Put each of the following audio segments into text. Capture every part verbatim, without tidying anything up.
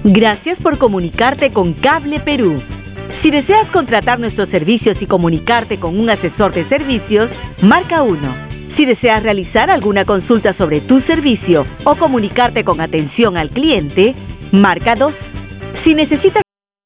Gracias por comunicarte con Cable Perú. Si deseas contratar nuestros servicios y comunicarte con un asesor de servicios, marca uno. Si deseas realizar alguna consulta sobre tu servicio o comunicarte con atención al cliente, marca dos. Si necesitas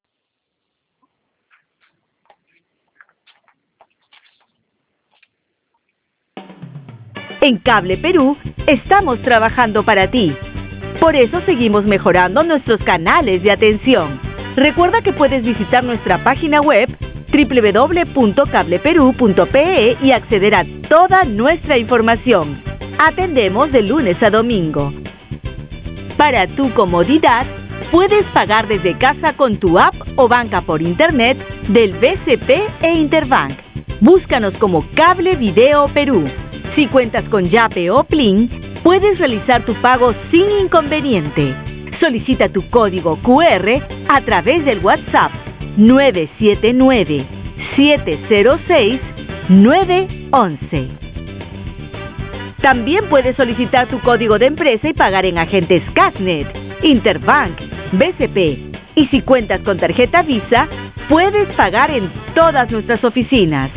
En Cable Perú, estamos trabajando para ti. Por eso seguimos mejorando nuestros canales de atención. Recuerda que puedes visitar nuestra página web doble u doble u doble u punto cable perú punto pe e y acceder a toda nuestra información. Atendemos de lunes a domingo. Para tu comodidad, puedes pagar desde casa con tu app o banca por internet del B C P e Interbank. Búscanos como Cable Video Perú. Si cuentas con Yape o Plin, puedes realizar tu pago sin inconveniente. Solicita tu código cu erre a través del WhatsApp nueve siete nueve, siete cero seis, nueve once. También puedes solicitar tu código de empresa y pagar en agentes Casnet, Interbank, B C P. Y si cuentas con tarjeta Visa, puedes pagar en todas nuestras oficinas.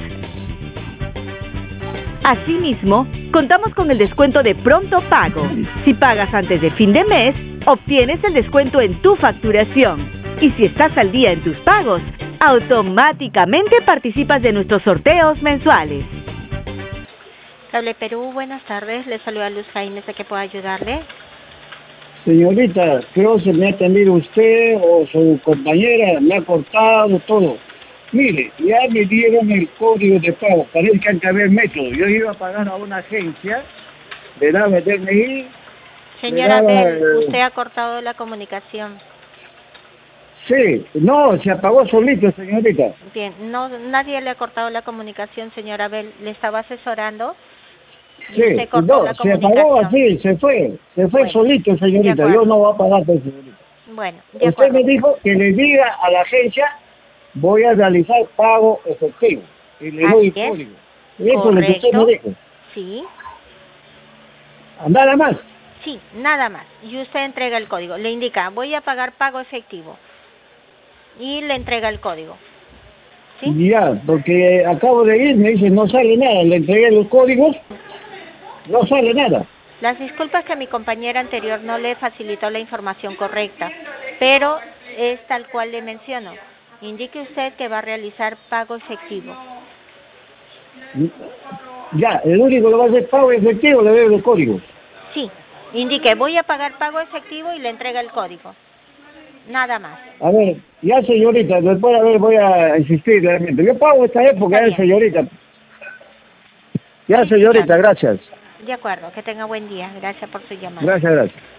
Asimismo, contamos con el descuento de pronto pago. Si pagas antes de fin de mes, obtienes el descuento en tu facturación. Y si estás al día en tus pagos, automáticamente participas de nuestros sorteos mensuales. Cable Perú, buenas tardes. Le saluda Luz Jaime, ¿de qué puedo ayudarle? Señorita, creo que me ha atendido usted o su compañera, me ha cortado todo. Mire, ya me dieron el código de pago, parece que han cambiado el método. Yo iba a pagar a una agencia, le daba el D N I. Señora daba, Abel, eh... usted ha cortado la comunicación. Sí, no, se apagó solito, señorita. Bien, no, nadie le ha cortado la comunicación, señora Abel. Le estaba asesorando. Sí, no, se apagó así, se fue, se fue bueno, solito, señorita. Yo no voy a pagar, señorita. Bueno, de Usted me dijo que le diga a la agencia, voy a realizar pago efectivo. Y le doy el código. Eso es lo que usted me dijo. Sí. ¿Nada más? Sí, nada más. Y usted entrega el código. Le indica, voy a pagar pago efectivo. Y le entrega el código. ¿Sí? Ya, porque acabo de ir, me dice, no sale nada. Le entregué los códigos, no sale nada. Las disculpas que mi compañera anterior no le facilitó la información correcta, pero es tal cual le menciono. Indique usted que va a realizar pago efectivo. Ya, el único que va a hacer pago efectivo le debe los códigos. Sí, indique, voy a pagar pago efectivo y le entrega el código. Nada más. A ver, ya señorita, después a ver voy a insistir realmente. Yo pago esta época, eh, señorita. Ya señorita, gracias. De acuerdo, que tenga buen día. Gracias por su llamada. Gracias, gracias.